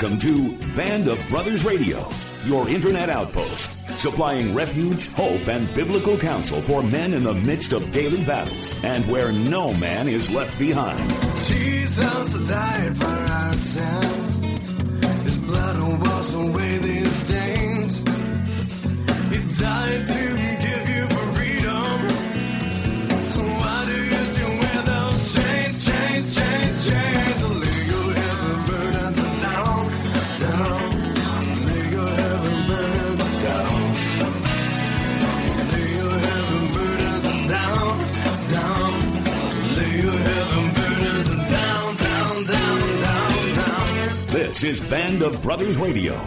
Welcome to Band of Brothers Radio, your internet outpost, supplying refuge, hope, and biblical counsel for men in the midst of daily battles, and where no man is left behind. Jesus died for our sins. His blood will wash away these stains. He died to give you freedom. So why do you still wear those chains, chains, chains, chains? Lay your heavy burdens down, down. Lay your heavy burdens down. Lay your heavy burdens down, down. Lay your heavy burdens down, down, down, down, down. This is Band of Brothers Radio.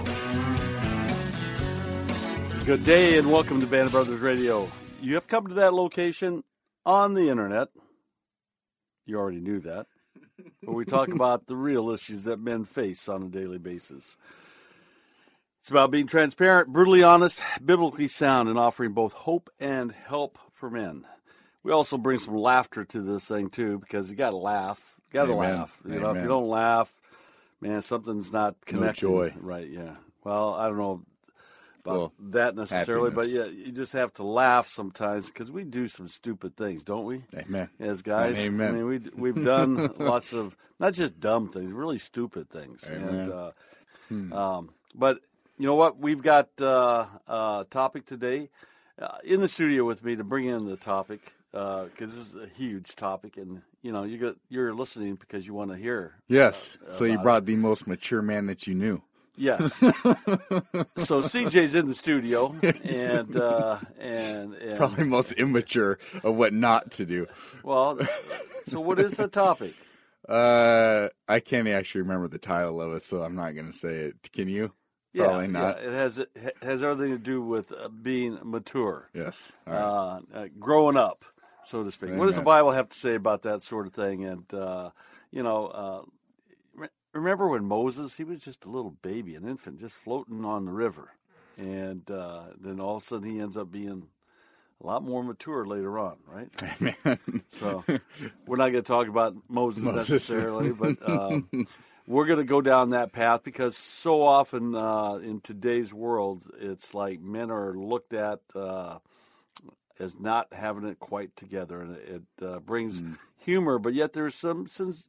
Good day and welcome to Band of Brothers Radio. You have come to that location on the internet. You already knew that. Where we talk about the real issues that men face on a daily basis. It's about being transparent, brutally honest, biblically sound, and offering both hope and help for men. We also bring some laughter to this thing too, because you got to laugh. You got to laugh. You know, if you don't laugh, man, something's not connected. No joy. Right? Yeah. Well, I don't know about that necessarily, but yeah, you just have to laugh sometimes because we do some stupid things, don't we? Amen. As guys, Amen. I mean, we've done lots of not just dumb things, really stupid things. Amen. And but you know what? We've got a topic today in the studio with me to bring in the topic because this is a huge topic, and you know you're listening because you want to hear. Yes. So you brought the most mature man that you knew. Yes. So CJ's in the studio, and Probably most immature of what not to do. well, so what is the topic? I can't actually remember the title of it, so I'm not going to say it. Can you? Probably not. Yeah, it has everything to do with being mature. Yes. All right. Growing up, so to speak. Amen. What does the Bible have to say about that sort of thing? And remember when Moses, he was just a little baby, an infant, just floating on the river. And then all of a sudden he ends up being a lot more mature later on, right? Amen. So we're not going to talk about Moses necessarily, but we're going to go down that path because so often in today's world, it's like men are looked at as not having it quite together, and it brings humor, but yet there's some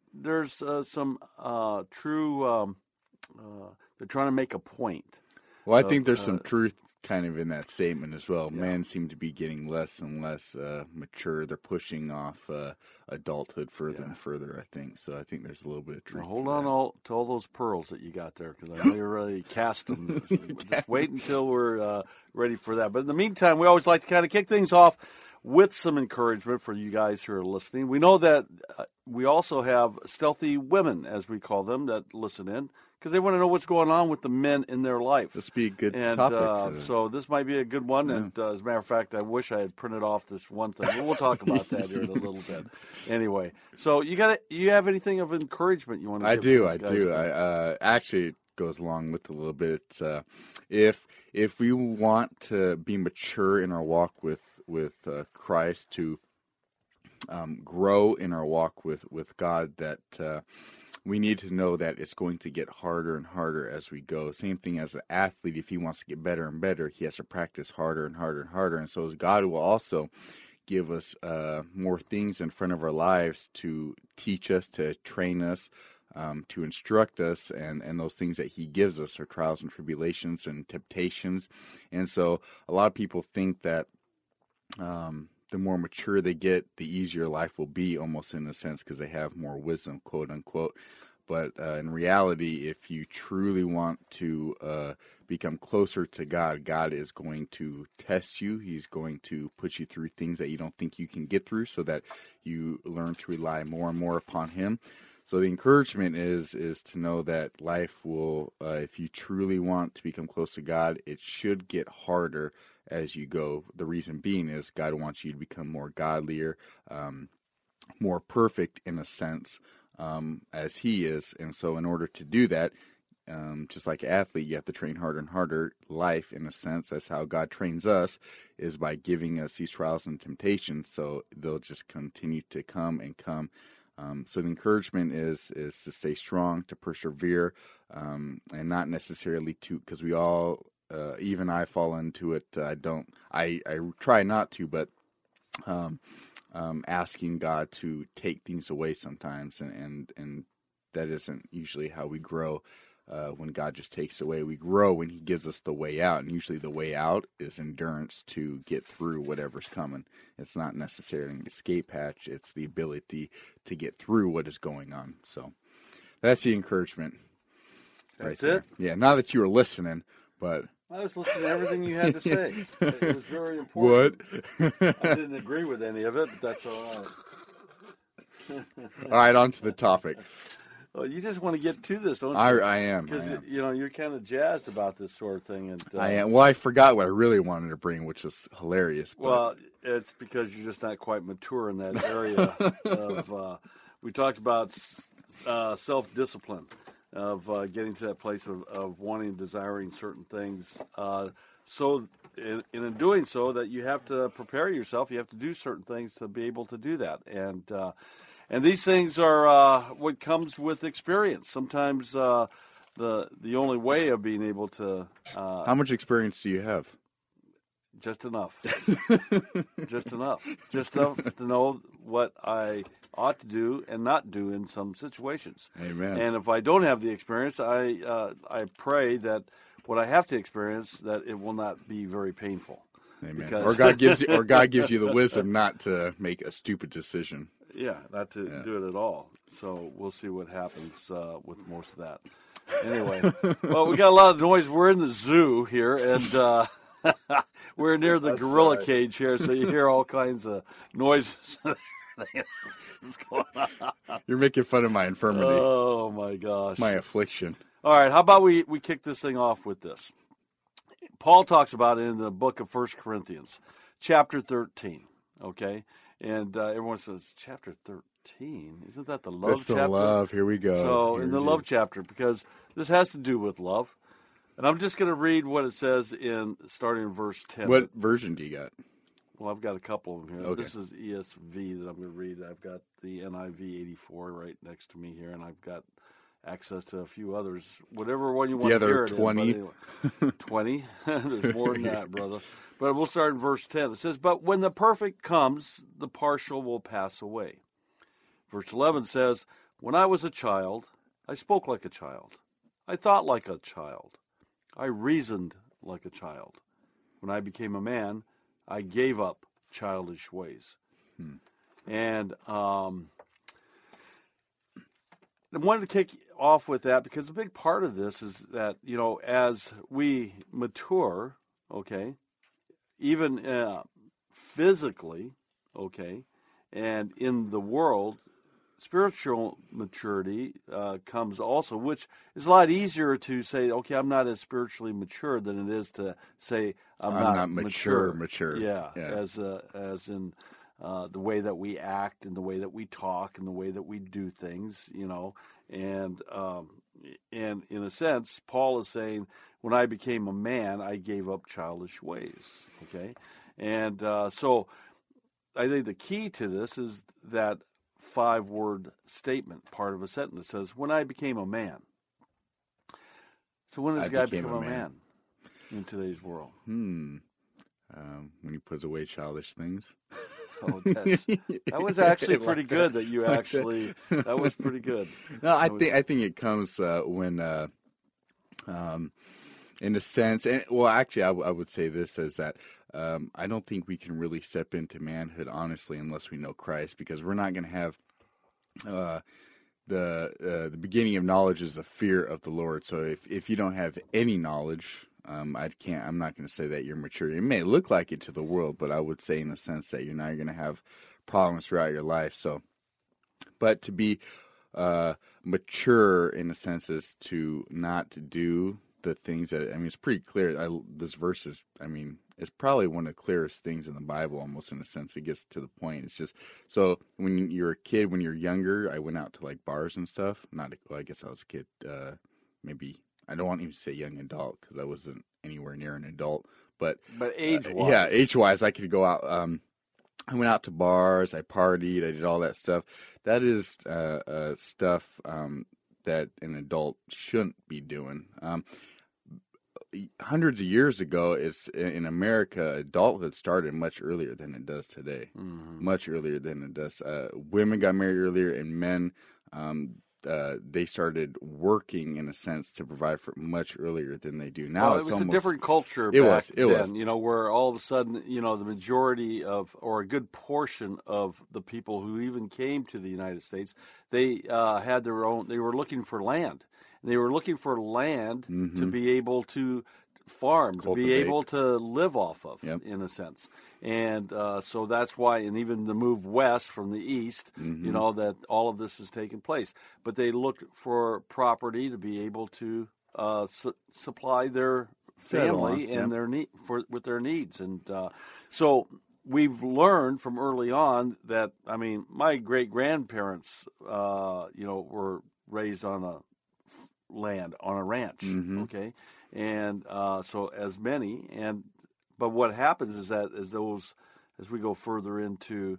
true. They're trying to make a point. Well, I think there's some truth kind of in that statement as well. Yeah. Men seem to be getting less and less mature. They're pushing off adulthood further and further, I think. So I think there's a little bit of truth. Well, hold on to all those pearls that you got there, because I know you're ready to cast them. Just wait until we're ready for that. But in the meantime, we always like to kind of kick things off with some encouragement for you guys who are listening. We know that we also have stealthy women, as we call them, that listen in, because they want to know what's going on with the men in their life. This would be a good topic. So this might be a good one. Yeah. And as a matter of fact, I wish I had printed off this one thing. But we'll talk about that here in a little bit. Anyway, so you have anything of encouragement you want to give? I do. Actually, it goes along with a little bit. If we want to be mature in our walk with Christ, to grow in our walk with God, that we need to know that it's going to get harder and harder as we go. Same thing as an athlete. If he wants to get better and better, he has to practice harder and harder and harder. And so God will also give us more things in front of our lives to teach us, to train us, to instruct us, and those things that he gives us are trials and tribulations and temptations. And so a lot of people think that the more mature they get, the easier life will be, almost in a sense, because they have more wisdom, quote unquote. But in reality, if you truly want to become closer to God, God is going to test you. He's going to put you through things that you don't think you can get through, so that you learn to rely more and more upon him. So the encouragement is to know that life will, if you truly want to become close to God, it should get harder as you go. The reason being is God wants you to become more godlier, more perfect in a sense, as he is. And so in order to do that, just like an athlete, you have to train harder and harder. Life, in a sense, that's how God trains us, is by giving us these trials and temptations. So they'll just continue to come and come. So the encouragement is to stay strong, to persevere, and not necessarily because we all, even I fall into it. I try not to, but asking God to take things away sometimes, and that isn't usually how we grow. When God just takes away, we grow when He gives us the way out, and usually the way out is endurance to get through whatever's coming. It's not necessarily an escape hatch; it's the ability to get through what is going on. So that's the encouragement. That's right it? Yeah, not that you were listening, but I was listening to everything you had to say. It was very important. what? I didn't agree with any of it, but that's all right. All right, on to the topic. Well, you just want to get to this, don't you? I am. Because, you're kind of jazzed about this sort of thing. And I am. Well, I forgot what I really wanted to bring, which is hilarious. But... Well, it's because you're just not quite mature in that area. We talked about self-discipline, of getting to that place of wanting and desiring certain things. So in doing so, that you have to prepare yourself. You have to do certain things to be able to do that. And these things are what comes with experience. Sometimes the only way of being able to... How much experience do you have? Just enough. Just enough. Just enough to know what I ought to do and not do in some situations. Amen. And if I don't have the experience, I pray that what I have to experience, that it will not be very painful. Amen. Because... Or God gives you the wisdom not to make a stupid decision. Yeah, not to do it at all. So we'll see what happens with most of that. Anyway, well, we got a lot of noise. We're in the zoo here, and we're near the gorilla cage here, so you hear all kinds of noises. What's going on? You're making fun of my infirmity. Oh, my gosh. My affliction. All right, how about we kick this thing off with this? Paul talks about it in the book of 1 Corinthians, chapter 13, okay? And everyone says, chapter 13? Isn't that the love chapter? That's the love. Here we go. So in the love chapter, because this has to do with love. And I'm just going to read what it says starting in verse 10. What version do you got? Well, I've got a couple of them here. Okay. This is ESV that I'm going to read. I've got the NIV 84 right next to me here, and I've got access to a few others. Whatever one you want to hear. The other 20? Anyway. 20? There's more than that, brother. But we'll start in verse 10. It says, "But when the perfect comes, the partial will pass away." Verse 11 says, "When I was a child, I spoke like a child. I thought like a child. I reasoned like a child. When I became a man, I gave up childish ways." And I wanted to kick off with that because a big part of this is that, as we mature, okay, even physically, okay, and in the world, spiritual maturity comes also, which is a lot easier to say, okay, I'm not as spiritually mature than it is to say I'm not mature. Yeah, as in the way that we act and the way that we talk and the way that we do things, and in a sense, Paul is saying, when I became a man, I gave up childish ways, okay? And so I think the key to this is that 5-word statement, part of a sentence, that says, when I became a man. So when does a guy become a man in today's world? When he puts away childish things. Oh, that was actually pretty good. That you actually that was pretty good. No, I think it comes when, in a sense, and well, actually, I would say this as that I don't think we can really step into manhood honestly unless we know Christ, because we're not going to have the beginning of knowledge is the fear of the Lord. So if you don't have any knowledge, I'm not going to say that you're mature. It may look like it to the world, but I would say in a sense that you're not going to have problems throughout your life. So, but to be mature in a sense is to not do the things that, it's pretty clear. This verse is, it's probably one of the clearest things in the Bible, almost in a sense. It gets to the point. It's just, so when you're a kid, when you're younger, I went out to like bars and stuff. I guess I was a kid, maybe. I don't want to even say young adult because I wasn't anywhere near an adult, but age-wise, age-wise, I could go out I went out to bars, I partied, I did all that stuff. That is stuff that an adult shouldn't be doing. Hundreds of years ago, in America, adulthood started much earlier than it does today. Much earlier than it does. Women got married earlier, and men, they started working in a sense to provide for much earlier than they do now. Well, it was a different culture back then. Was. You know, where all of a sudden, you know, the majority of, or a good portion of the people who even came to the United States, they had their own. They were looking for land. They were looking for land to be able to farm, to be able to live off of, in a sense. And so that's why, and even the move west from the east, you know, that all of this has taken place. But they looked for property to be able to supply their family and their need with their needs. And so we've learned from early on that, I mean, my great-grandparents, you know, were raised on a ranch, okay? And so as many, but what happens is that as we go further into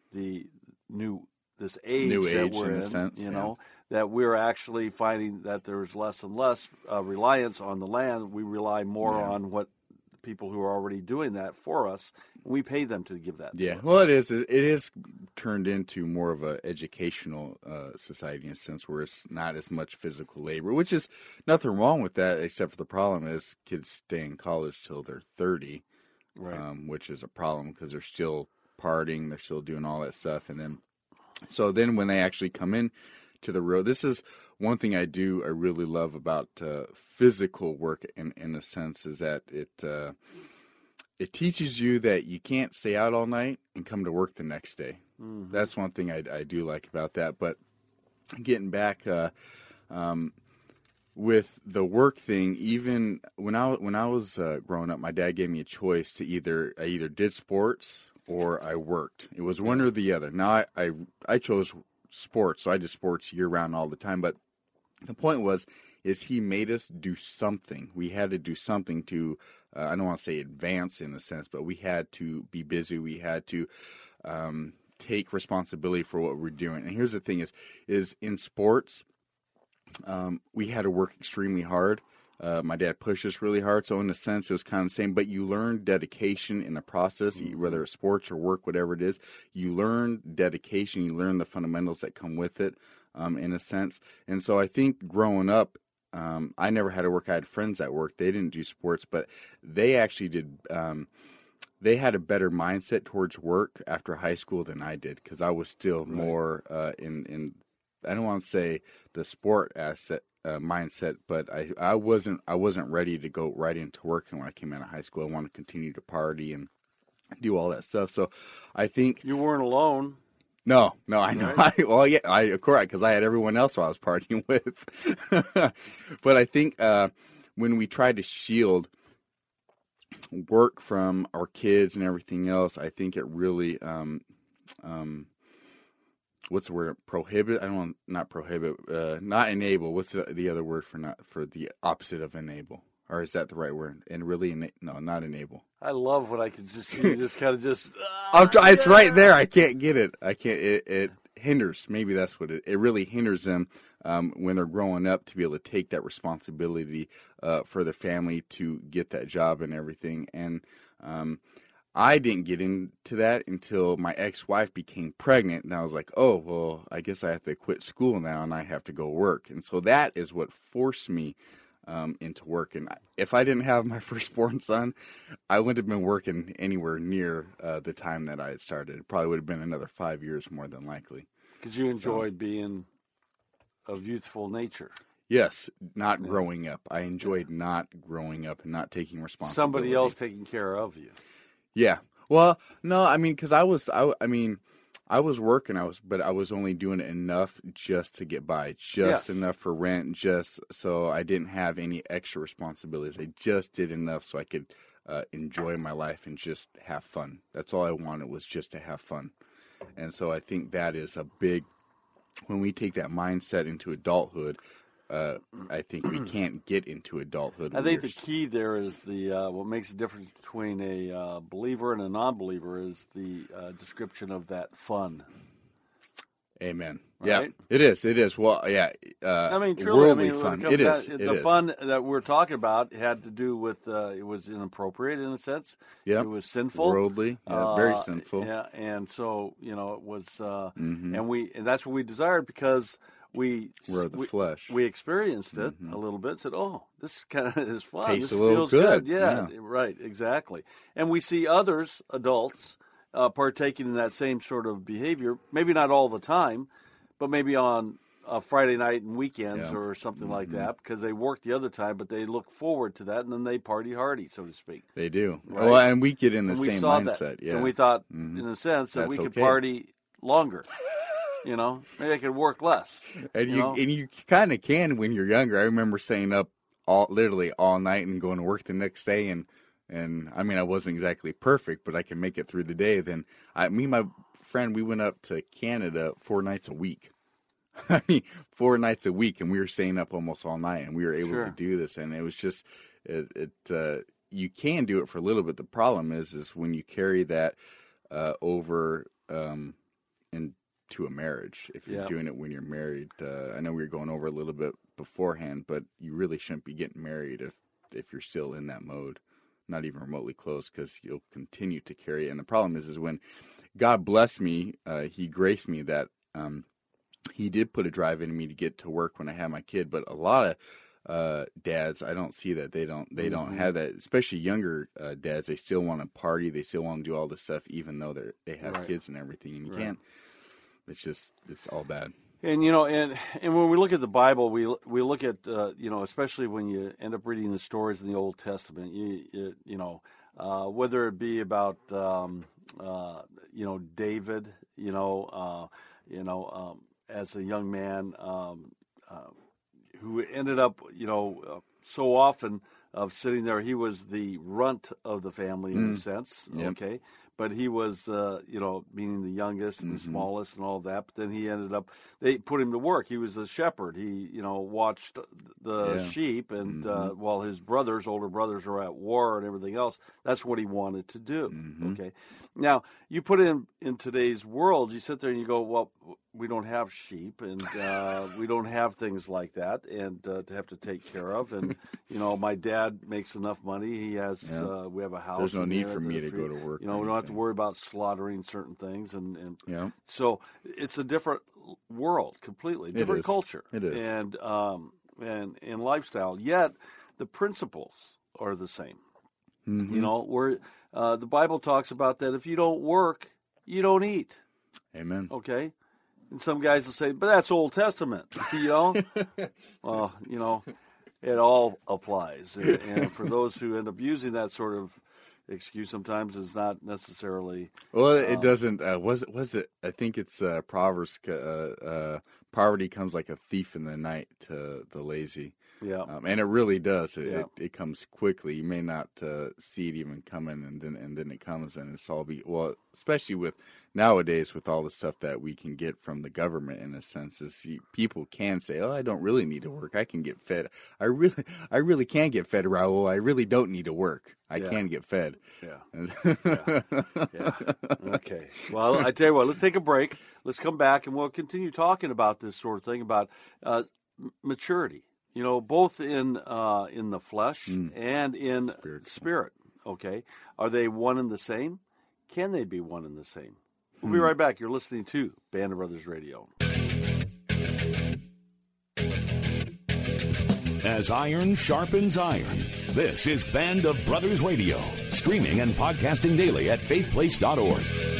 this age that we're in, you know, that we're actually finding that there's less and less reliance on the land. We rely more on what people who are already doing that for us, and we pay them to give that to us. Well, it is turned into more of an educational society in a sense where it's not as much physical labor, which is nothing wrong with that, except for the problem is kids stay in college till they're 30, which is a problem because they're still partying, they're still doing all that stuff, and then when they actually come in to the road, this is one thing I really love about physical work in a sense is that it teaches you that you can't stay out all night and come to work the next day. That's one thing I do like about that. But getting back with the work thing, even when I was growing up, my dad gave me a choice to I either did sports or I worked. It was one or the other. Now I chose sports, so I did sports year round all the time. But the point is he made us do something. We had to do something to, I don't want to say advance in a sense, but we had to be busy. We had to take responsibility for what we're doing. And here's the thing is in sports, we had to work extremely hard. My dad pushed us really hard, so in a sense it was kind of the same, but you learn dedication in the process, whether it's sports or work, whatever it is. You learn dedication, you learn the fundamentals that come with it, in a sense. And so I think growing up, I never had to work. I had friends that worked. They didn't do sports, but they actually did. They had a better mindset towards work after high school than I did, because I was still more in I don't want to say the sport mindset, but I wasn't ready to go right into work. And when I came out of high school, I wanted to continue to party and do all that stuff. So I think you weren't alone. No, I know. Right? Of course, because I had everyone else I was partying with. But I think when we tried to shield work from our kids and everything else, I think it really what's the word? Prohibit? I don't want not prohibit. Not enable. What's the other word for the opposite of enable? Or is that the right word? And really, no, not enable. I love when I can just see you just kind of just. It's right there. I can't get it. I can't. It hinders. Maybe that's what it really hinders them when they're growing up to be able to take that responsibility for the family to get that job and everything. And I didn't get into that until my ex-wife became pregnant, and I was like, oh, well, I guess I have to quit school now and I have to go work. And so that is what forced me into work. And if I didn't have my firstborn son, I wouldn't have been working anywhere near the time that I had started. It probably would have been another 5 years more than likely. Because you enjoyed being of youthful nature. Yes, not growing up. I enjoyed not growing up and not taking responsibility. Somebody else taking care of you. Yeah. Well, no, I mean, because I was working, but I was only doing it enough just to get by, enough for rent, just so I didn't have any extra responsibilities. I just did enough so I could enjoy my life and just have fun. That's all I wanted, was just to have fun. And so I think that is a big, when we take that mindset into adulthood, I think we can't get into adulthood. I think the key there is what makes the difference between a believer and a non-believer is the description of that fun. Amen. Right? Yeah, it is. It is. Well, yeah. I mean, truly, worldly fun. It is. The fun that we're talking about had to do with it was inappropriate in a sense. Yeah. It was sinful. Worldly. Yeah, very sinful. Yeah, and so it was, and that's what we desired because we're the flesh. We experienced it a little bit. Said, "Oh, this kind of is fun. Tastes this a little feels good." Yeah, right, exactly. And we see others, adults, partaking in that same sort of behavior. Maybe not all the time, but maybe on a Friday night and weekends or something like that, because they work the other time, but they look forward to that, and then they party hardy, so to speak. They do. Right? Well, and we get in the same mindset. That. Yeah. And we thought, in a sense, that we could party longer. Maybe I could work less. And you kind of can when you're younger. I remember staying up literally all night and going to work the next day, and I mean, I wasn't exactly perfect, but I can make it through the day. Then me and my friend, we went up to Canada 4 nights a week. I mean, 4 nights a week, and we were staying up almost all night, and we were able to do this. And it was just, you can do it for a little bit. The problem is when you carry that over into a marriage. If you're doing it when you're married, I know we were going over a little bit beforehand, but you really shouldn't be getting married if you're still in that mode, not even remotely close, because you'll continue to carry it. And the problem is when God blessed me, He graced me that He did put a drive in me to get to work when I had my kid. But a lot of dads, I don't see that. They don't have that, especially younger dads. They still want to party. They still want to do all this stuff, even though they have kids and everything. And you can't. It's all bad. And and when we look at the Bible, we look at especially when you end up reading the stories in the Old Testament, whether it be about David, as a young man who ended up so often of sitting there, he was the runt of the family in a sense, okay. But he was, meaning the youngest and the smallest and all that. But then he ended up, they put him to work. He was a shepherd. He, watched the sheep. And while his older brothers are at war and everything else, that's what he wanted to do. Okay. Now, you put in today's world, you sit there and you go, well, we don't have sheep and we don't have things like that and to have to take care of. And, my dad makes enough money. He has, we have a house. There's no need for me to go to work. We don't have to worry about slaughtering certain things. And so it's a different world completely, different culture. It is. And lifestyle. Yet the principles are the same. Where the Bible talks about that if you don't work, you don't eat. Amen. Okay? And some guys will say, but that's Old Testament, Well, it all applies. And for those who end up using that sort of excuse, sometimes it's not necessarily. Well, it doesn't. Was it? I think it's Proverbs. Poverty comes like a thief in the night to the lazy. Yeah, and it really does. It comes quickly. You may not see it even coming, and then it comes, and it's all especially with nowadays with all the stuff that we can get from the government. In a sense, is people can say, "Oh, I don't really need to work. I can get fed. I really can get fed, Raul. I really don't need to work. I can get fed." Yeah. Okay. Well, I tell you what. Let's take a break. Let's come back, and we'll continue talking about this sort of thing about maturity. Both in the flesh and in spirit. Okay, are they one and the same? Can they be one and the same? We'll be right back. You're listening to Band of Brothers Radio. As iron sharpens iron, this is Band of Brothers Radio, streaming and podcasting daily at faithplace.org.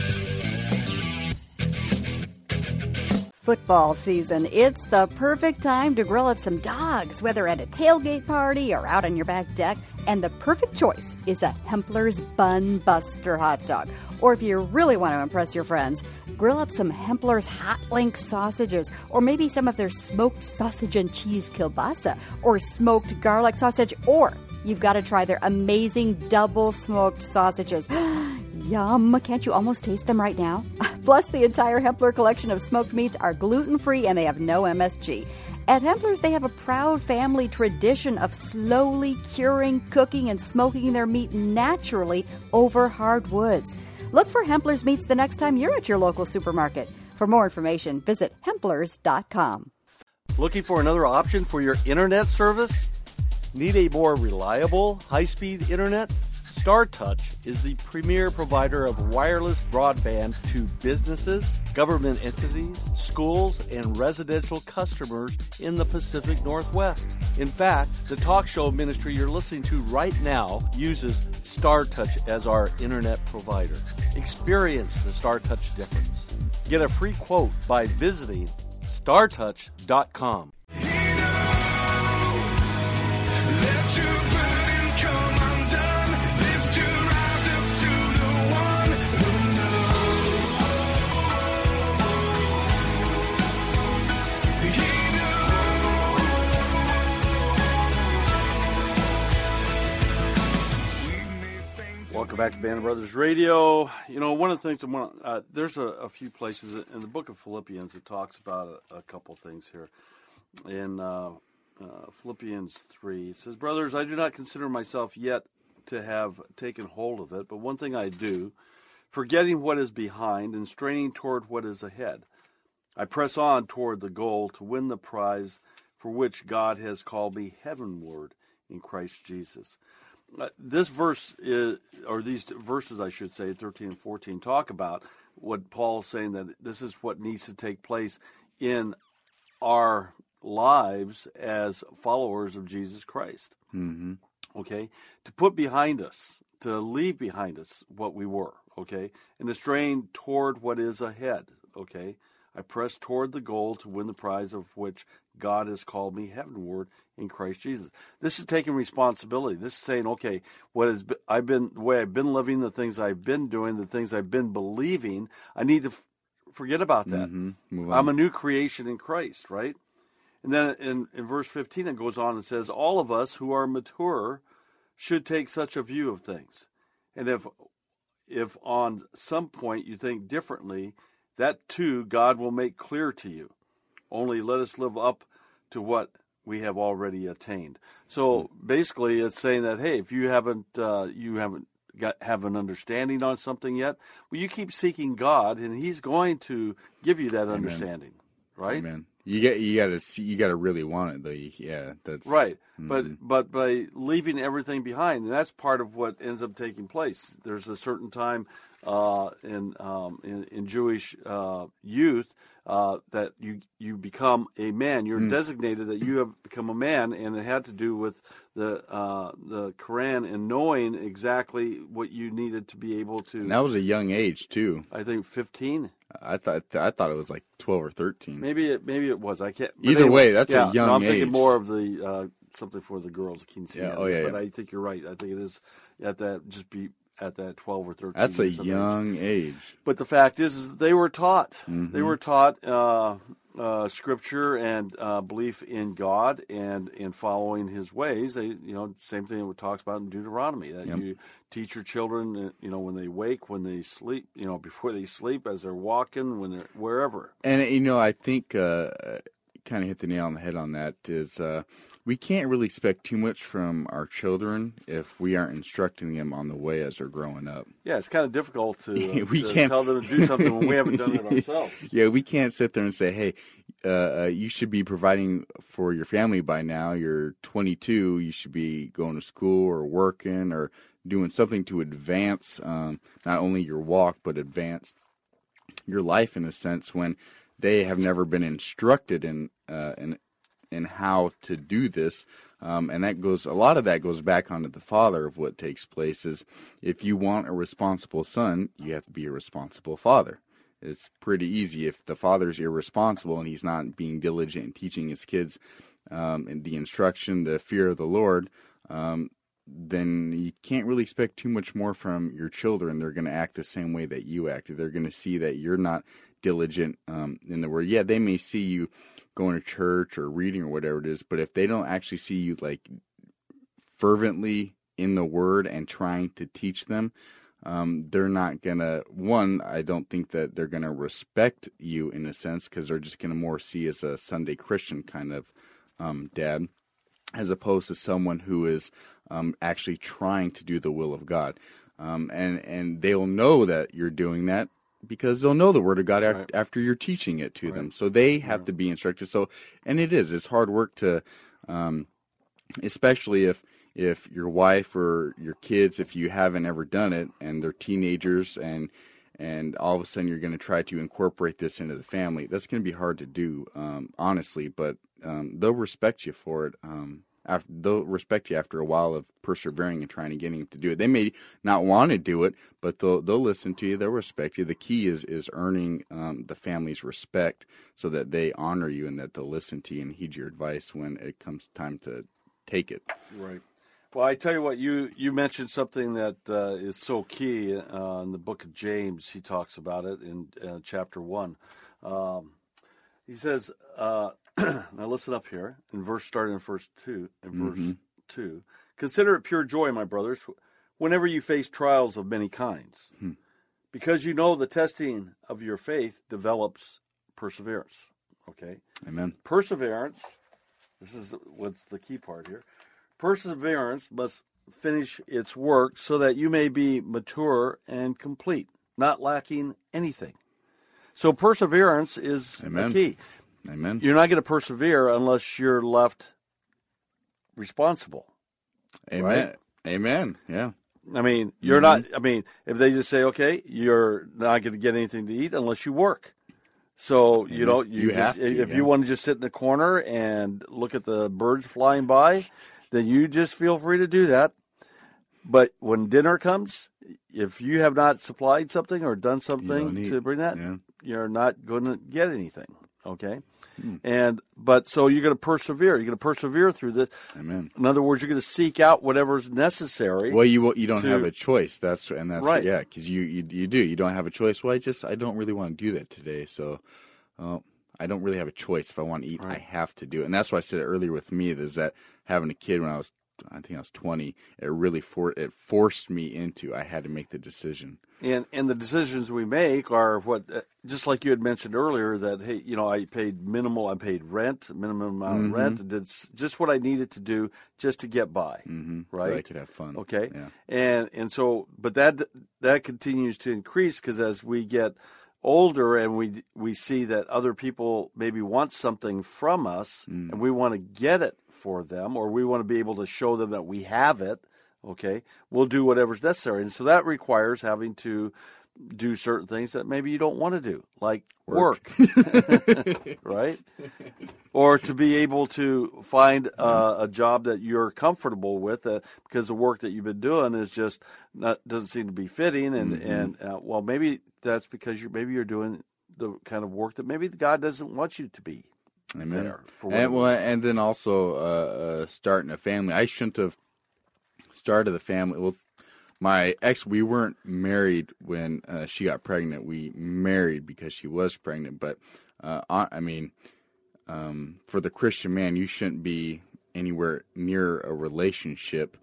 Football season. It's the perfect time to grill up some dogs, whether at a tailgate party or out on your back deck. And the perfect choice is a Hempler's Bun Buster hot dog. Or if you really want to impress your friends, grill up some Hempler's Hot Link sausages, or maybe some of their smoked sausage and cheese kielbasa, or smoked garlic sausage, or you've got to try their amazing double smoked sausages. Yum! Can't you almost taste them right now? Plus, the entire Hempler collection of smoked meats are gluten-free and they have no MSG. At Hempler's, they have a proud family tradition of slowly curing, cooking, and smoking their meat naturally over hard woods. Look for Hempler's Meats the next time you're at your local supermarket. For more information, visit Hemplers.com. Looking for another option for your internet service? Need a more reliable, high-speed internet? StarTouch is the premier provider of wireless broadband to businesses, government entities, schools, and residential customers in the Pacific Northwest. In fact, the talk show ministry you're listening to right now uses StarTouch as our internet provider. Experience the StarTouch difference. Get a free quote by visiting StarTouch.com. Welcome back to Band of Brothers Radio. You know, one of the things I want, there's a few places in the book of Philippians that talks about a couple things here. In Philippians 3, it says, "Brothers, I do not consider myself yet to have taken hold of it, but one thing I do, forgetting what is behind and straining toward what is ahead. I press on toward the goal to win the prize for which God has called me heavenward in Christ Jesus." This verse is, or these verses, I should say, 13 and 14, talk about what Paul's saying, that this is what needs to take place in our lives as followers of Jesus Christ. Mm-hmm. Okay? To put behind us, to leave behind us what we were, okay? And to strain toward what is ahead, okay? I press toward the goal to win the prize of which God has called me heavenward in Christ Jesus. This is taking responsibility. This is saying, okay, the way I've been living, the things I've been doing, the things I've been believing, I need to forget about that. Mm-hmm. I'm a new creation in Christ, right? And then in verse 15, it goes on and says, all of us who are mature should take such a view of things. And if on some point you think differently, that too God will make clear to you. Only let us live up to what we have already attained. So basically, it's saying that, hey, if you haven't have an understanding on something yet, well, you keep seeking God, and He's going to give you that understanding, right? Amen. You got to really want it, though. Yeah, that's right. Mm-hmm. But by leaving everything behind, and that's part of what ends up taking place. There's a certain time in Jewish youth that you become a man. You're designated that you have become a man, and it had to do with the Quran and knowing exactly what you needed to be able to. And that was a young age too. I think 15. I thought it was like 12 or 13. Maybe it was. I can't. Either way, that's a young I'm age. thinking more of the something for the girls, quinceañeras. Yeah. Oh yeah. But I think you're right. I think it is at that 12 or 13. That's a young age. But the fact is that they were taught. Mm-hmm. They were taught Scripture and belief in God and in following His ways. They, same thing it talks about in Deuteronomy, that you teach your children, when they wake, when they sleep, before they sleep, as they're walking, when they're wherever. And I think kind of hit the nail on the head on that is we can't really expect too much from our children if we aren't instructing them on the way as they're growing up. Yeah, it's kind of difficult to tell them to do something when we haven't done it ourselves. Yeah, we can't sit there and say, hey, you should be providing for your family by now. You're 22. You should be going to school or working or doing something to advance not only your walk, but advance your life in a sense, when they have never been instructed in how to do this, and a lot of that goes back onto the father of what takes place. Is if you want a responsible son, you have to be a responsible father. It's pretty easy. If the father's irresponsible and he's not being diligent in teaching his kids and the instruction, the fear of the Lord, then you can't really expect too much more from your children. They're going to act the same way that you act. They're going to see that you're not diligent in the Word. Yeah, they may see you going to church or reading or whatever it is, but if they don't actually see you like fervently in the Word and trying to teach them, they're not gonna. One, I don't think that they're gonna respect you in a sense because they're just gonna more see as a Sunday Christian kind of dad, as opposed to someone who is actually trying to do the will of God, and they'll know that you're doing that because they'll know the Word of God after you're teaching it to them. So they have to be instructed. So, and it's hard work to, especially if your wife or your kids, if you haven't ever done it and they're teenagers and all of a sudden you're going to try to incorporate this into the family, that's going to be hard to do, honestly, but they'll respect you for it. They'll respect you after a while of persevering and trying to get him to do it. They may not want to do it, but they'll listen to you. They'll respect you. The key is earning the family's respect so that they honor you and that they'll listen to you and heed your advice when it comes time to take it. Right. Well, I tell you what, you mentioned something that is so key in the book of James. He talks about it in chapter 1. He says, now listen up here, starting in verse 2. Verse 2, consider it pure joy, my brothers, whenever you face trials of many kinds, because you know the testing of your faith develops perseverance. Okay? Amen. Perseverance, this is what's the key part here. Perseverance must finish its work so that you may be mature and complete, not lacking anything. So perseverance is the key. Amen. You're not going to persevere unless you're left responsible. Amen. Right? Amen. Yeah. I mean, you're not. I mean, if they just say, "Okay, you're not going to get anything to eat unless you work," so you know, if you want to just sit in the corner and look at the birds flying by, then you just feel free to do that. But when dinner comes, if you have not supplied something or done something to bring that, you're not going to get anything. Okay? But so you're going to persevere. You're going to persevere through this. Amen. In other words, you're going to seek out whatever's necessary. Well, you don't have a choice. That's right. Yeah, because you do. You don't have a choice. Well, I don't really want to do that today. So I don't really have a choice. If I want to eat, I have to do it. And that's why I said earlier with me is that having a kid when I think I was 20, it really forced me into. I had to make the decision. And the decisions we make are what, just like you had mentioned earlier, that hey, I paid minimum amount of rent, and did just what I needed to do just to get by, right? So I could have fun. Okay, yeah. and so, but that continues to increase because as we get older and we see that other people maybe want something from us, and we want to get it for them, or we want to be able to show them that we have it. Okay, we'll do whatever's necessary. And so that requires having to do certain things that maybe you don't want to do, like work. Right? Or to be able to find a job that you're comfortable with because the work that you've been doing is just doesn't seem to be fitting. And well, maybe that's because you're doing the kind of work that maybe God doesn't want you to be. Amen. And then also starting a family. I shouldn't have started the family. Well, my ex, we weren't married when she got pregnant. We married because she was pregnant. But I mean, for the Christian man, you shouldn't be anywhere near a relationship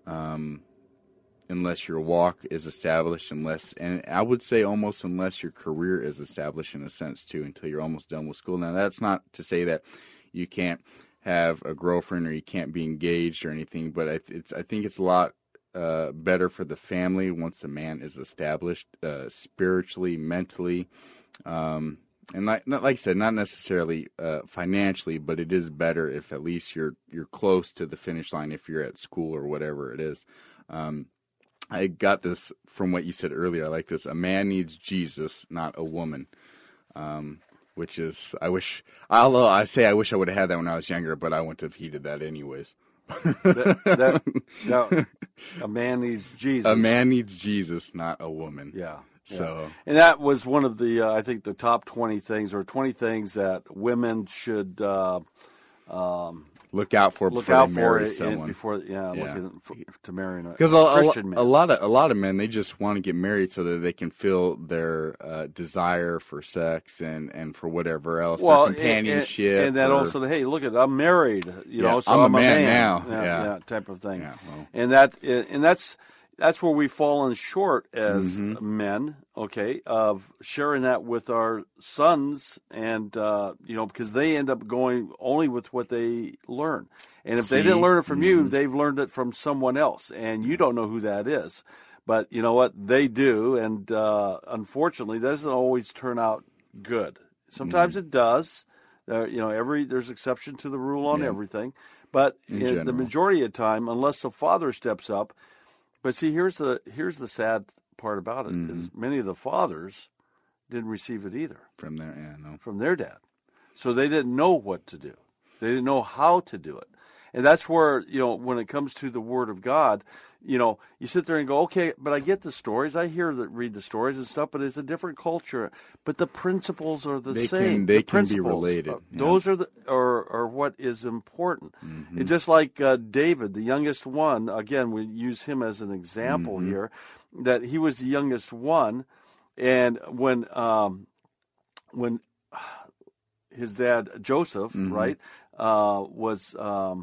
unless your walk is established, and I would say almost unless your career is established in a sense too, until you're almost done with school. Now, that's not to say that you can't have a girlfriend or you can't be engaged or anything, but I think it's a lot better for the family once the man is established spiritually, mentally, and like I said, not necessarily financially, but it is better if at least you're close to the finish line if you're at school or whatever it is. I got this from what you said earlier. I like this. A man needs Jesus, not a woman. Which is, I wish I would have had that when I was younger, but I wouldn't have heeded that anyways. A man needs Jesus. A man needs Jesus, not a woman. Yeah. So, and that was one of the, I think, the top 20 things that women should look out for before they marry someone. Looking to marry a Christian man. A lot of men, they just want to get married so that they can feel their desire for sex and for whatever else, their companionship. And that also, hey, look I'm married, so I'm a man now. Yeah, type of thing. Yeah, well. And that's that's where we've fallen short as men, okay, of sharing that with our sons, and because they end up going only with what they learn. And if they didn't learn it from you, they've learned it from someone else, and you don't know who that is. But you know what? They do, and unfortunately, that doesn't always turn out good. Sometimes it does. There's exception to the rule on everything. But in the majority of the time, unless the father steps up. But see, here's the sad part about it, is many of the fathers didn't receive it either. From their dad. So they didn't know what to do. They didn't know how to do it. And that's where, when it comes to the Word of God, you sit there and go, okay, but I get the stories. I read the stories and stuff, but it's a different culture. But the principles are the same. They can be related. Those are what is important. It's just like David, the youngest one. Again, we use him as an example here, that he was the youngest one. And when his dad, Joseph, right, was...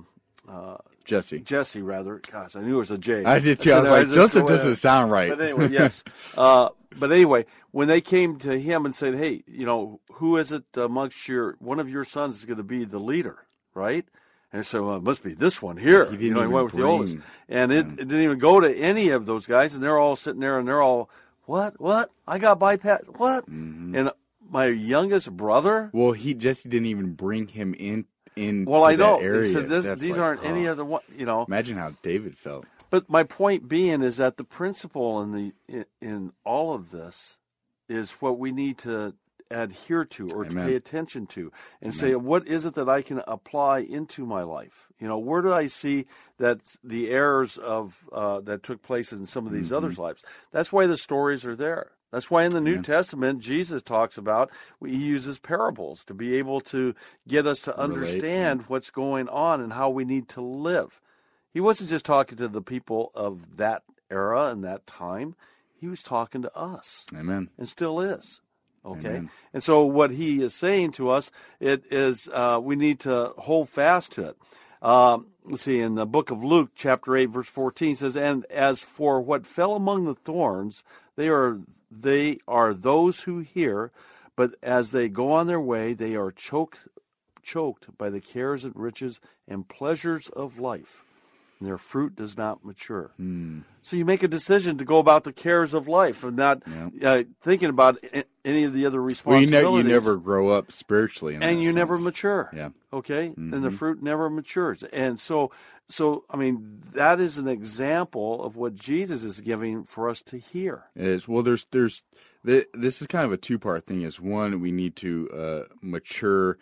Jesse, rather. Gosh, I knew it was a J. I did too. I was like, Joseph doesn't sound right. But anyway, yes. But anyway, when they came to him and said, hey, who is it amongst one of your sons is going to be the leader, right? And so, well, it must be this one here. He went with the oldest. And it didn't even go to any of those guys, and they're all sitting there, and they're all, what? I got bypassed. What? And my youngest brother? Well, Jesse didn't even bring him in. I know. Area. He said these aren't any other one. Imagine how David felt. But my point being is that the principle in all of this is what we need to adhere to or to pay attention to, and say, what is it that I can apply into my life? Where do I see that the errors of that took place in some of these others' lives? That's why the stories are there. That's why in the New Testament, Jesus talks about, he uses parables to be able to get us to understand what's going on and how we need to live. He wasn't just talking to the people of that era and that time. He was talking to us. Amen. And still is. Okay? Amen. And so what he is saying to us, it is we need to hold fast to it. Let's see, in the book of Luke, chapter 8, verse 14, says, and as for what fell among the thorns, they are those who hear, but as they go on their way, they are choked by the cares and riches and pleasures of life, and their fruit does not mature. So you make a decision to go about the cares of life and not thinking about any of the other responsibilities. Well, you never grow up spiritually. And you never mature. Yeah. Okay? And the fruit never matures. And so, I mean, that is an example of what Jesus is giving for us to hear. It is. Well, this is kind of a two-part thing. Is one, we need to mature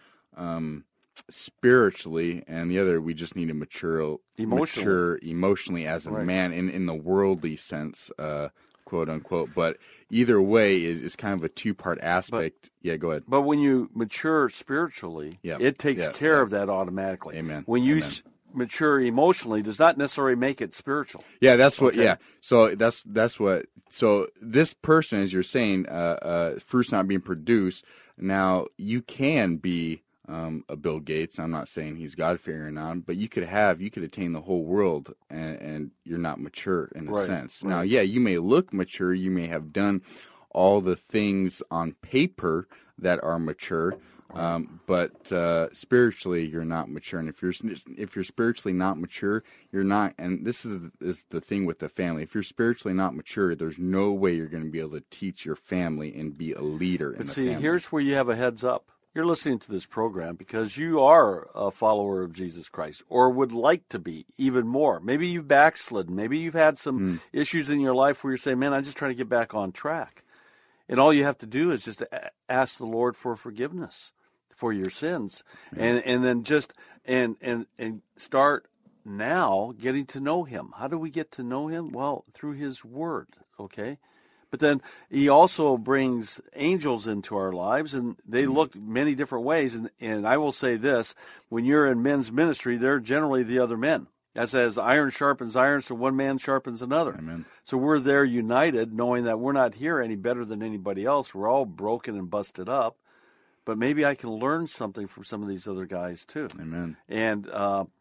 spiritually, and the other, we just need to mature emotionally as a man in the worldly sense, quote unquote. But either way is kind of a two-part aspect. Go ahead. But when you mature spiritually, it takes care of that automatically. Amen. When you mature emotionally, does not necessarily make it spiritual. Yeah, that's what. Okay. Yeah, so that's what. So this person, as you're saying, fruit's not being produced. Now you can be a Bill Gates. I'm not saying he's God-fearing on, but you could attain the whole world, and you're not mature in a sense. Right. Now, you may look mature. You may have done all the things on paper that are mature, but spiritually you're not mature. And if you're spiritually not mature, you're not. And this is the thing with the family. If you're spiritually not mature, there's no way you're going to be able to teach your family and be a leader in the family. But see, here's where you have a heads up. You're listening to this program because you are a follower of Jesus Christ, or would like to be even more. Maybe you've backslidden. Maybe you've had some issues in your life where you're saying, man, I'm just trying to get back on track. And all you have to do is just ask the Lord for forgiveness for your sins. And then just and start now getting to know Him. How do we get to know Him? Well, through His Word, okay? But then He also brings angels into our lives, and they look many different ways. And I will say this, when you're in men's ministry, they're generally the other men. That says iron sharpens iron, so one man sharpens another. Amen. So we're there united, knowing that we're not here any better than anybody else. We're all broken and busted up. But maybe I can learn something from some of these other guys too. Amen. And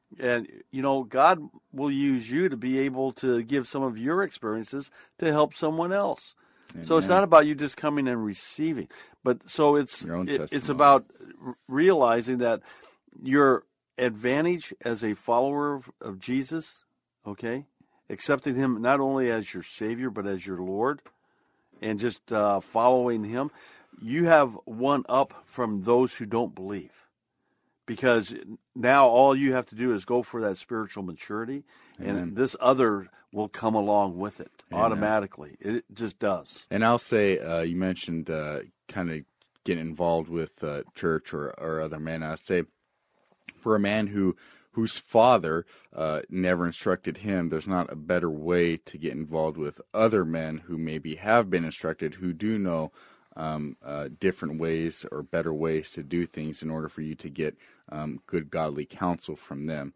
And, God will use you to be able to give some of your experiences to help someone else. Amen. So it's not about you just coming and receiving. But so it's about realizing that your advantage as a follower of Jesus, okay, accepting him not only as your Savior but as your Lord, and just following him, you have one up from those who don't believe. Because now all you have to do is go for that spiritual maturity, and this other will come along with it automatically. It just does. And I'll say, you mentioned kind of getting involved with church or other men. I'll say, for a man whose father never instructed him, there's not a better way to get involved with other men who maybe have been instructed, who do know different ways or better ways to do things in order for you to get good godly counsel from them.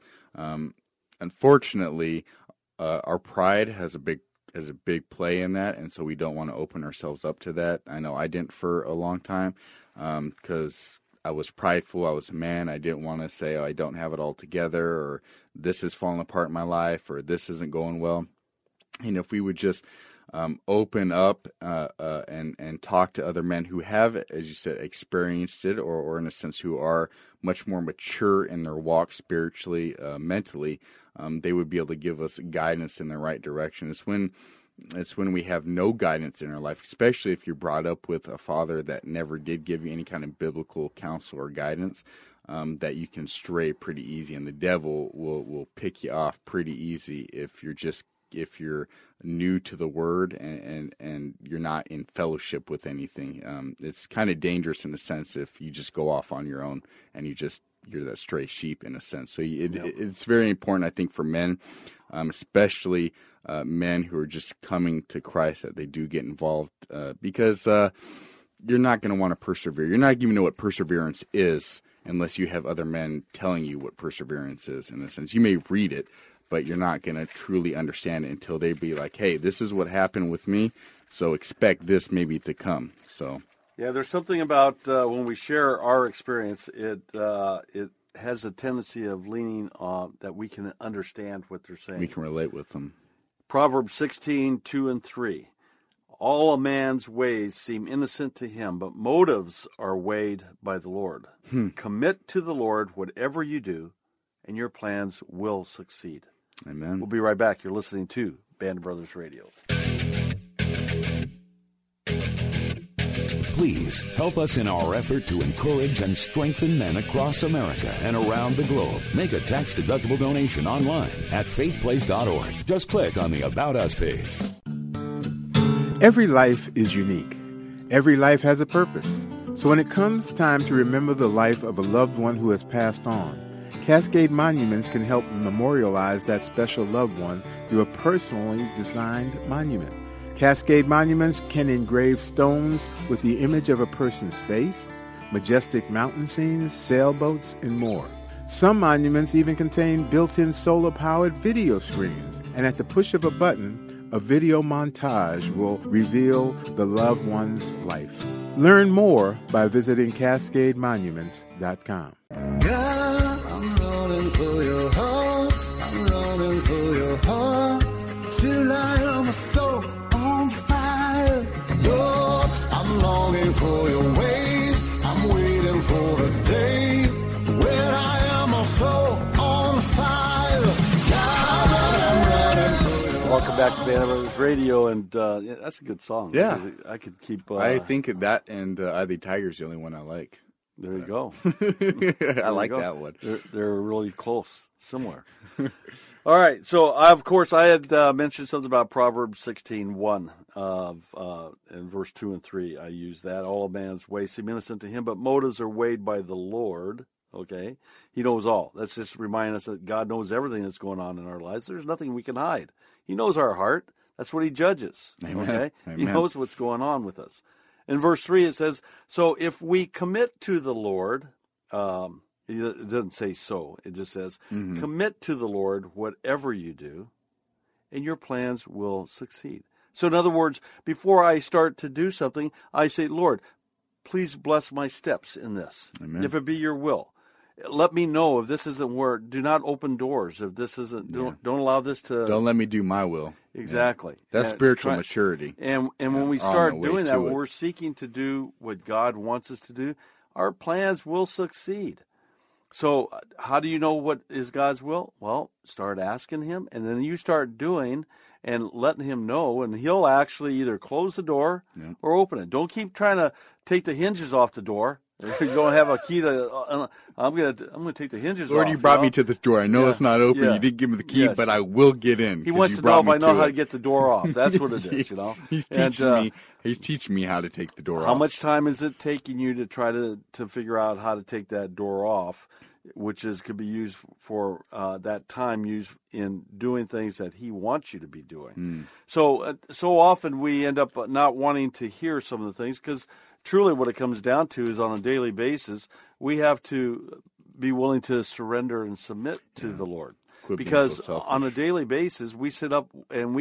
Unfortunately, our pride has a big play in that, and so we don't want to open ourselves up to that. I know I didn't for a long time because I was prideful. I was a man. I didn't want to say, I don't have it all together, or this is falling apart in my life, or this isn't going well. And if we would just open up and talk to other men who have, as you said, experienced it, or in a sense who are much more mature in their walk spiritually, mentally, they would be able to give us guidance in the right direction. It's when we have no guidance in our life, especially if you're brought up with a father that never did give you any kind of biblical counsel or guidance, that you can stray pretty easy, and the devil will pick you off pretty easy if you're new to the word and you're not in fellowship with anything. It's kind of dangerous in a sense if you just go off on your own and you're that stray sheep in a sense. So it's very important, I think, for men, especially men who are just coming to Christ, that they do get involved because you're not going to want to persevere. You're not even know what perseverance is unless you have other men telling you what perseverance is, in a sense. You may read it, but you're not going to truly understand it until they be like, hey, this is what happened with me, so expect this maybe to come. So, yeah, there's something about when we share our experience, it has a tendency of leaning on that we can understand what they're saying. We can relate with them. Proverbs 16:2-3. All a man's ways seem innocent to him, but motives are weighed by the Lord. Commit to the Lord whatever you do, and your plans will succeed. Amen. We'll be right back. You're listening to Band of Brothers Radio. Please help us in our effort to encourage and strengthen men across America and around the globe. Make a tax-deductible donation online at faithplace.org. Just click on the About Us page. Every life is unique. Every life has a purpose. So when it comes time to remember the life of a loved one who has passed on, Cascade Monuments can help memorialize that special loved one through a personally designed monument. Cascade Monuments can engrave stones with the image of a person's face, majestic mountain scenes, sailboats, and more. Some monuments even contain built-in solar-powered video screens, and at the push of a button, a video montage will reveal the loved one's life. Learn more by visiting CascadeMonuments.com. God, I'm running for your heart. I'm running for your heart. Till I am a soul on fire. Lord, I'm longing for your ways. I'm waiting for the day when I am a soul on fire. God, I'm running for your Welcome back to Band of Brothers Radio, and that's a good song. Yeah. I could keep... I think that and Eye the Tiger's the only one I like. There you go. I like that one. They're really close, similar. All right, so of course I had mentioned something about Proverbs 16:1 in verse 2 and 3. I use that. All a man's ways seem innocent to him, but motives are weighed by the Lord. Okay, He knows all. That's just reminding us that God knows everything that's going on in our lives. There's nothing we can hide. He knows our heart. That's what He judges. Amen. Okay, Amen. He knows what's going on with us. In verse 3, it says, so if we commit to the Lord, it doesn't say so, it just says, commit to the Lord whatever you do, and your plans will succeed. So in other words, before I start to do something, I say, Lord, please bless my steps in this, Amen. if it be your will. let me know if this isn't where. Do not open doors if this isn't. Don't allow this to. Don't let me do my will. Exactly. Yeah. That's spiritual maturity. And when we start doing that, when it. we're seeking to do what God wants us to do, our plans will succeed. So how do you know what is God's will? Well, start asking Him, and then you start doing and letting Him know, and He'll actually either close the door or open it. Don't keep trying to take the hinges off the door. You don't have a key to. I'm gonna take the hinges off. Lord, you brought me to this door. I know it's not open. Yeah. You didn't give me the key, but I will get in. He wants to know if I know how to get the door off. That's what it is, He's teaching me. He's teaching me how to take the door off. How much time is it taking you to try to figure out how to take that door off, which could be used for that time used in doing things that He wants you to be doing. So often we end up not wanting to hear some of the things, because truly what it comes down to is on a daily basis, we have to be willing to surrender and submit to the Lord. Because on a daily basis, we sit up and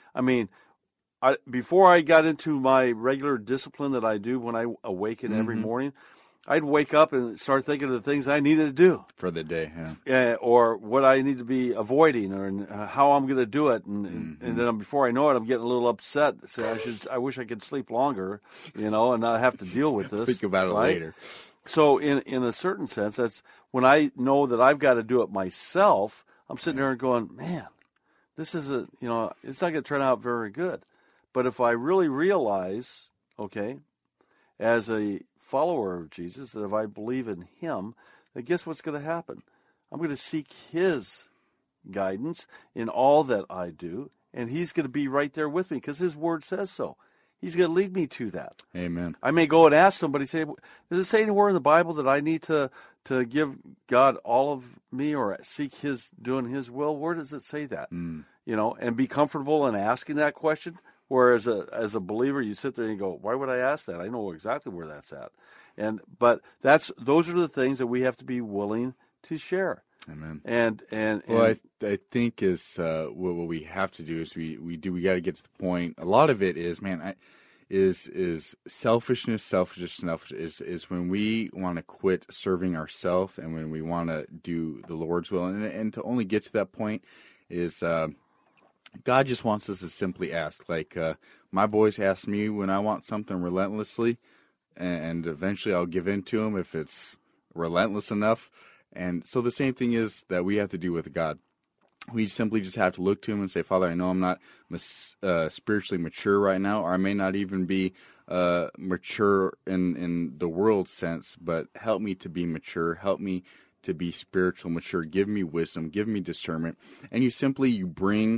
before I got into my regular discipline that I do when I awaken every morning, I'd wake up and start thinking of the things I needed to do for the day, or what I need to be avoiding, or how I'm going to do it, and then before I know it, I'm getting a little upset. So I wish I could sleep longer, and not have to deal with this. Think about it later. So in a certain sense, that's when I know that I've got to do it myself. I'm sitting there and going, man, this is it's not going to turn out very good. But if I really realize, as a follower of Jesus, that if I believe in Him, then guess what's going to happen? I'm going to seek His guidance in all that I do, and He's going to be right there with me because His Word says so. He's going to lead me to that. Amen. I may go and ask somebody, say, does it say anywhere in the Bible that I need to give God all of me or seek doing His will? Where does it say that? And be comfortable in asking that question. Whereas as a believer, you sit there and you go, why would I ask that? I know exactly where that's at. But those are the things that we have to be willing to share. Amen. I think what we have to do is we got to get to the point. A lot of it is, is selfishness. Is when we want to quit serving ourselves and when we want to do the Lord's will. And to only get to that point is God just wants us to simply ask. Like my boys ask me when I want something relentlessly, and eventually I'll give in to them if it's relentless enough. And so the same thing is that we have to do with God. We simply just have to look to Him and say, Father, I know I'm not spiritually mature right now, or I may not even be mature in the world sense, but help me to be mature. Help me to be spiritual mature. Give me wisdom. Give me discernment. And you bring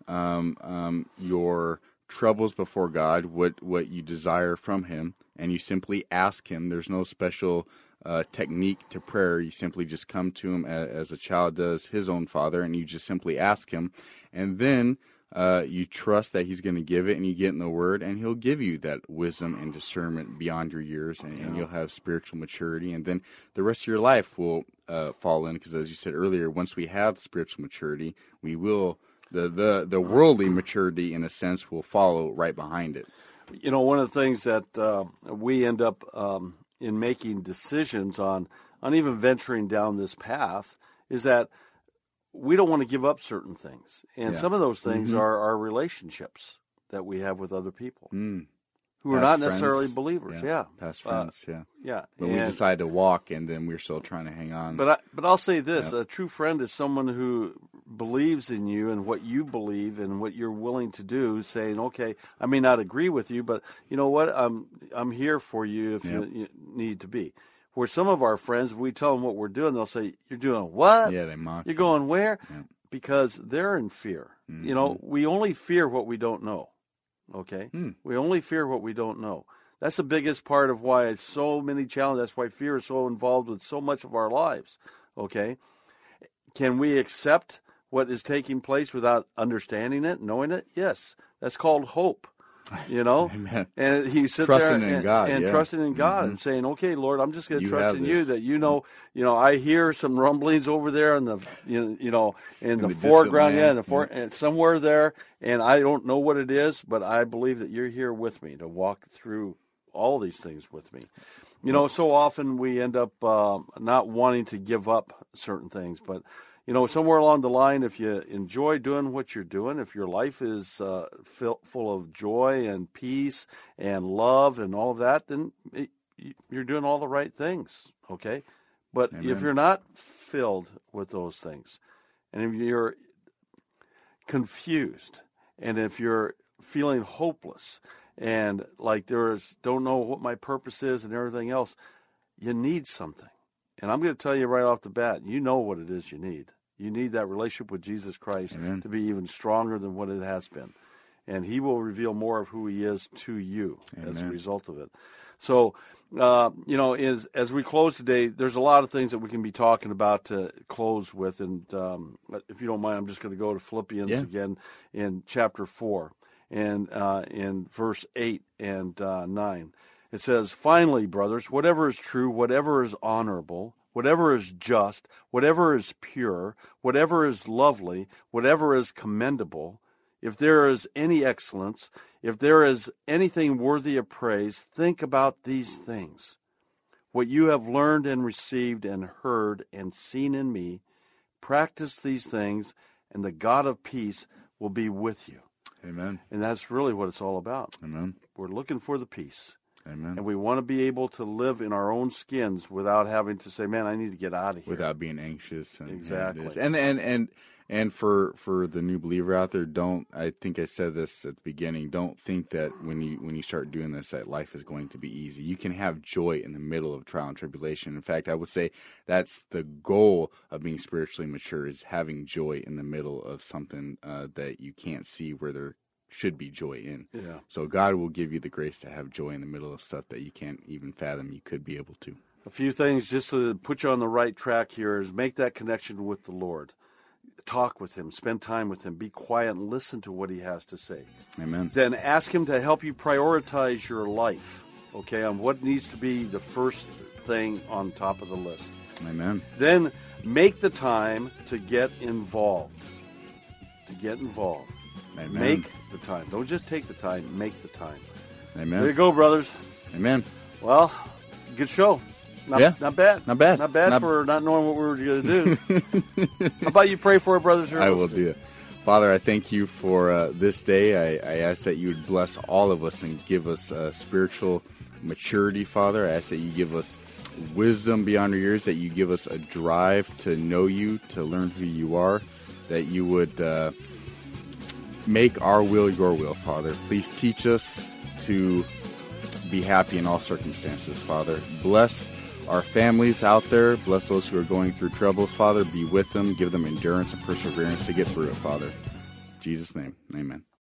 your troubles before God, what you desire from Him, and you simply ask Him. There's no special technique to prayer. You simply just come to Him as a child does his own father, and you just simply ask Him, and then you trust that He's going to give it, and you get in the Word, and He'll give you that wisdom and discernment beyond your years, and you'll have spiritual maturity, and then the rest of your life will fall in, because as you said earlier, once we have spiritual maturity, we will the worldly maturity, in a sense, will follow right behind it. One of the things that we end up in making decisions on even venturing down this path is that we don't want to give up certain things. And some of those things are our relationships that we have with other people who are not necessarily believers. Past friends, Yeah. But we decide to walk, and then we're still trying to hang on. But I'll say this, a true friend is someone who believes in you and what you believe and what you're willing to do, saying, okay, I may not agree with you, but you know what, I'm here for you if you need to be. Where some of our friends, if we tell them what we're doing, they'll say, you're doing what? Yeah, they mock. You're going where? Yeah. Because they're in fear. We only fear what we don't know. Okay? We only fear what we don't know. That's the biggest part of why it's so many challenges. That's why fear is so involved with so much of our lives. Okay? Can we accept what is taking place without understanding it, knowing it? Yes. That's called hope. Amen. And he sit trusting there in God, and trusting in God and saying, okay, Lord, I'm just going to trust in you that I hear some rumblings over there in the in the foreground, and somewhere there, and I don't know what it is, but I believe that you're here with me to walk through all these things with me. You know, so often we end up not wanting to give up certain things, but you know, somewhere along the line, if you enjoy doing what you're doing, if your life is full of joy and peace and love and all of that, then you're doing all the right things, okay? But Amen. if you're not filled with those things, and if you're confused, and if you're feeling hopeless, and like don't know what my purpose is and everything else, you need something. And I'm going to tell you right off the bat, you know what it is you need. You need that relationship with Jesus Christ Amen. to be even stronger than what it has been. And he will reveal more of who he is to you as a Amen. result of it. So, you know, as we close today, there's a lot of things that we can be talking about to close with. And if you don't mind, I'm just going to go to Philippians again in chapter 4 and in verse 8 and 9. It says, "Finally, brothers, whatever is true, whatever is honorable, whatever is just, whatever is pure, whatever is lovely, whatever is commendable, if there is any excellence, if there is anything worthy of praise, think about these things. What you have learned and received and heard and seen in me, practice these things, and the God of peace will be with you." Amen. And that's really what it's all about. Amen. We're looking for the peace. Amen. And we want to be able to live in our own skins without having to say, man, I need to get out of here. Without being anxious. Exactly. And for the new believer out there, I think I said this at the beginning, don't think that when you start doing this that life is going to be easy. You can have joy in the middle of trial and tribulation. In fact, I would say that's the goal of being spiritually mature, is having joy in the middle of something that you can't see where there should be joy in. Yeah. So God will give you the grace to have joy in the middle of stuff that you can't even fathom you could be able to. A few things just to put you on the right track here is make that connection with the Lord. Talk with him, spend time with him, be quiet and listen to what he has to say. Amen. Then ask him to help you prioritize your life, okay, on what needs to be the first thing on top of the list. Amen. Then make the time to get involved. Amen. Make the time. Don't just take the time, make the time. Amen. There you go, brothers. Amen. Well, good show. Not bad. Not bad. Not bad for not knowing what we were going to do. How about you pray for our brothers? I will do it. Father, I thank you for this day. I ask that you would bless all of us and give us spiritual maturity, Father. I ask that you give us wisdom beyond our years, that you give us a drive to know you, to learn who you are, that you would make our will your will, Father. Please teach us to be happy in all circumstances, Father. Bless our families out there. Bless those who are going through troubles, Father. Be with them. Give them endurance and perseverance to get through it, Father. In Jesus' name, amen.